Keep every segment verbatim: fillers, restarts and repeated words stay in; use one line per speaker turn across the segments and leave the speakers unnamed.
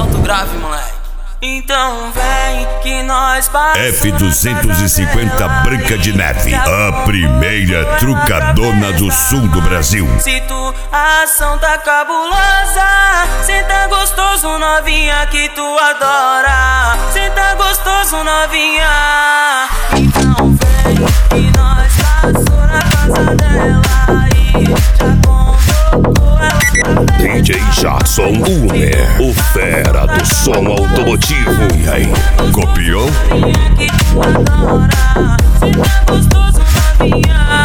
solta o grave, moleque. Então vem que nós passamos.
F duzentos e cinquenta Branca de Neve, a primeira trucadona do sul do Brasil.
Situação tá cabulosa, cê tá gostoso novinha que tu adora. Cê tá gostoso novinha. Então vem que nós passou na casa dela e já convocou ela pra
D J Jackson Umer, o fera do som automotivo. E aí, copiou?
que tu adora. Cê tá gostoso novinha.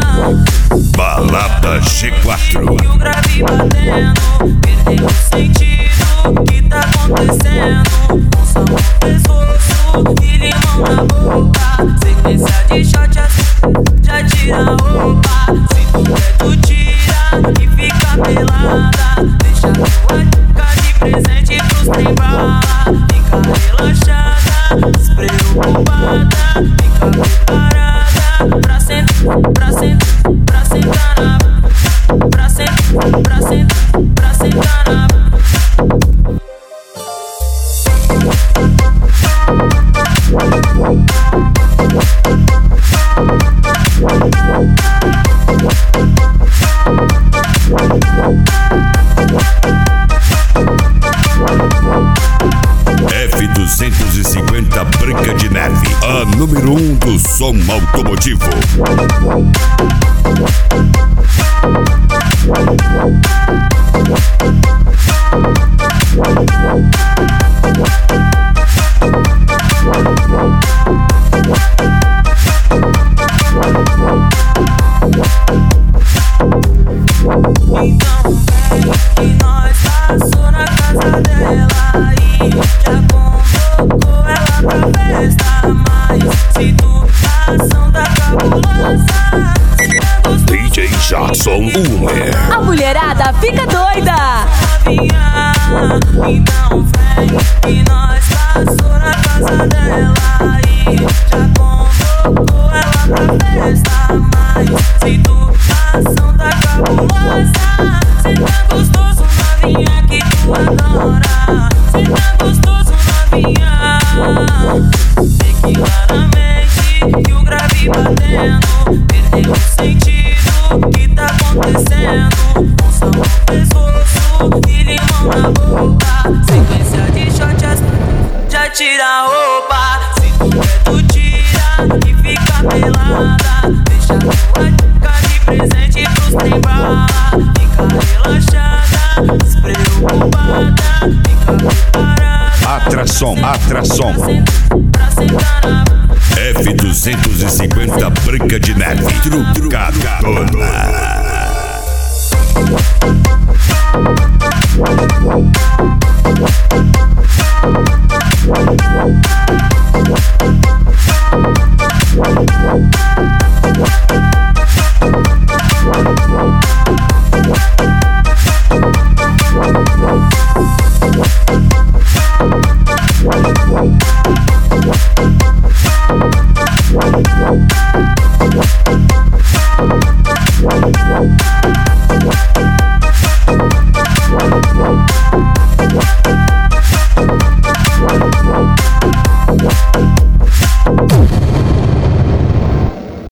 Balada G quatro.
E o grave batendo, perdeu o sentido. O que tá acontecendo? Com sabor no pescoço e limão na boca. Sequência de shot assim, já tira a roupa. Se tu quer tu tira e fica pelada. Deixa tua dica de presente pros trem bala. Fica relaxada, despreocupada. Fica preparada pra sentar, pra sentar, pra sentar na, pra sentar, pra sentar, pra sentar na.
F duzentos e cinquenta Branca de Neve, a número um do som automotivo.
Então vem que nós passou na casa dela e já convocou ela pra festa. Mas situação tá cabulosa.
D J Jackson Umer.
A mulherada fica doida.
Então vem que nós passou na casa dela e já convocou ela pra festa. Mas situação tá cabulosa. Cê tá gostoso novinha que tu adora. Cê tá gostoso novinha. Vê que claramente e o grave batendo, perdeu o sentido. O que tá acontecendo? Com sabor no pescoço e limão na boca. Sequência de shot assim, já tira a roupa. Se tu quer tu tira e fica pelada. Deixa tua dica de presente pros trem bala. Fica relaxada, despreocupada. Fica preparada.
Atração, atração.
Pra sentar na.
F duzentos e cinquenta Branca de Neve, trucadona.